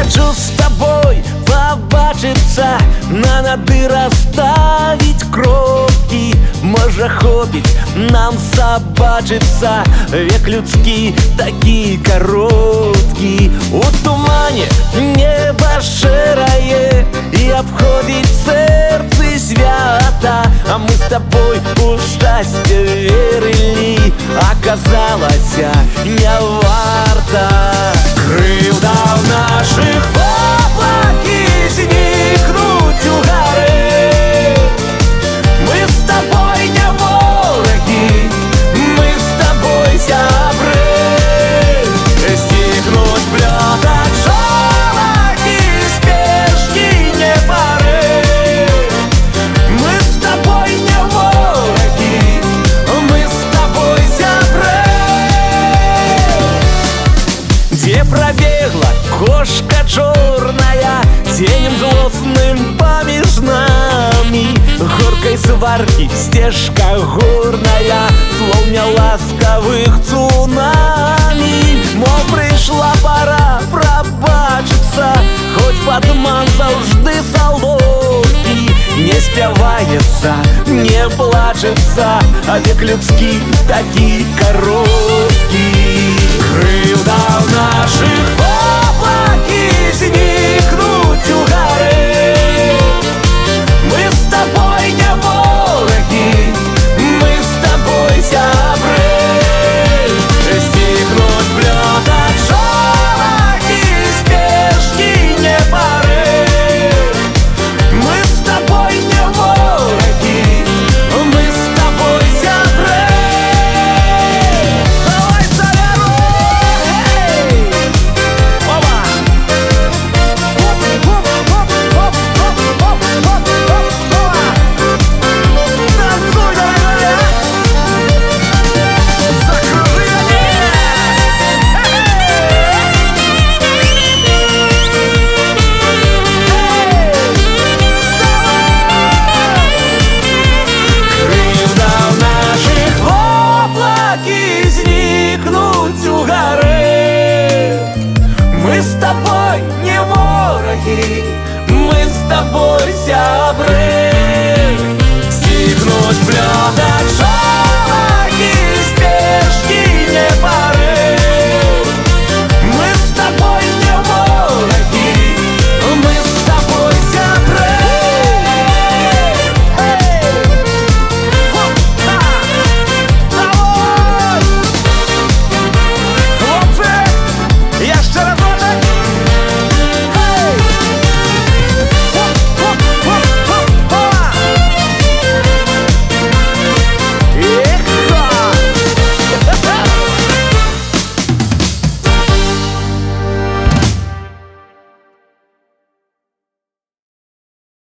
хочу з тобой побачиться, на нады расставить кропки. Може хопить нам собачиться, век людський такий короткий. У тумане небо широе и обходит сердце свято, а мы с тобой у счастья верили, оказалось не варто. Кривда в наших облаки зникнуть у горы. Мы с тобой не вороги, мы с тобой зябры. Стихнуть плет от шорохи, спешки не поры. Мы с тобой не вороги, мы с тобой зябры. Где пробегла кошка черная, тенем злостным помеж нами. Горкой сварки стежка горная, словно ласковых цунами. Мол, пришла пора пробачиться, хоть подман завжди солодкий. Не співається, не плачется, а век людський такий короткий. Кривда в наших облаки зникнуть у горы. Мы с тобой не вороги, мы с тобой зябры. Стихнуть плет от шорохи, спешки не поры. Мы с тобой не вороги, мы с тобой зябры. Давай, соляру! Опа! Танцуй, давай! Закружи Кривда в наших облаки зникнуть у горы. Мы с тобой